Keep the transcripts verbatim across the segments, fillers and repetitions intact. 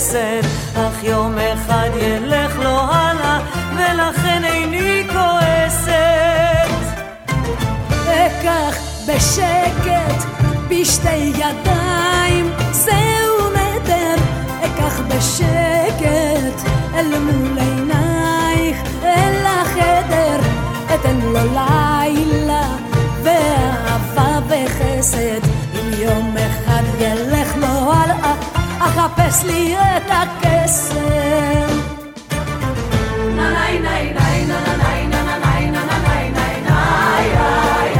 בחסד, אך יום אחד ילך לו הלאה, ולכן איני כועסת. אקח בשקט בשתי ידיים, זהו נדר, אקח בשקט אל מול עינייך, אל החדר, אתן לו לילה ואהבה וחסד. אם יום אחד ילך לו הלאה, אחפש לי את הקסם. נאי נאי נאי נאי נאי נאי נאי נאי נאי נאי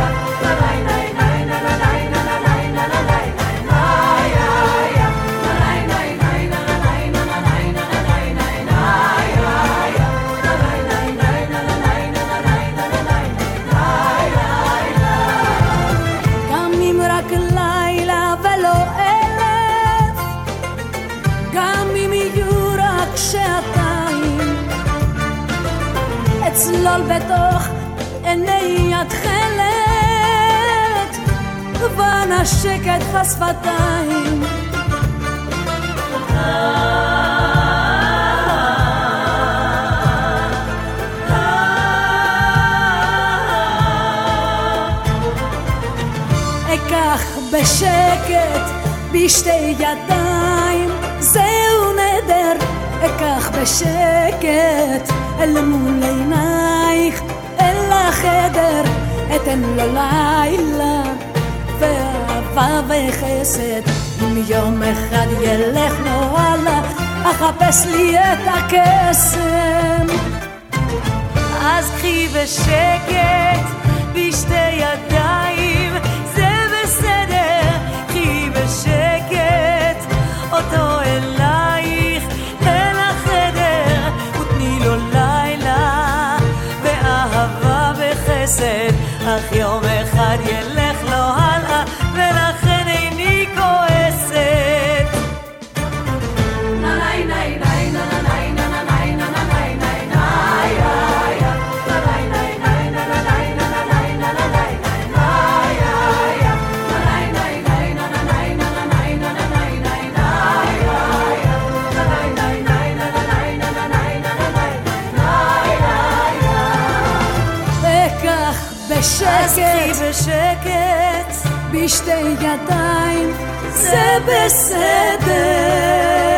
צלול בתוך עיני התכלת ונשק את השפתיים. אקח בשקט בשתי ידיים, זהו נדר, אקח בשקט אל מול עינייך, אל החדר, אתן לו לילה ואהבה וחסד. אם יום אחד ילך לו הלאה, אחפש לי את הקסם. אז קחי בשקט בשתי ידיים, זה בסדר, קחי בשקט אותו אלייך, אל החדר, ותני לו לילה ואהבה וחסד, אך יום אחד ילך לו הלאה, ולכן איני כועסת. נאי נאי נאי נאי נאי נאי נאי נאי בשקט, בשקט, בשתי ידיים, זה בסדר.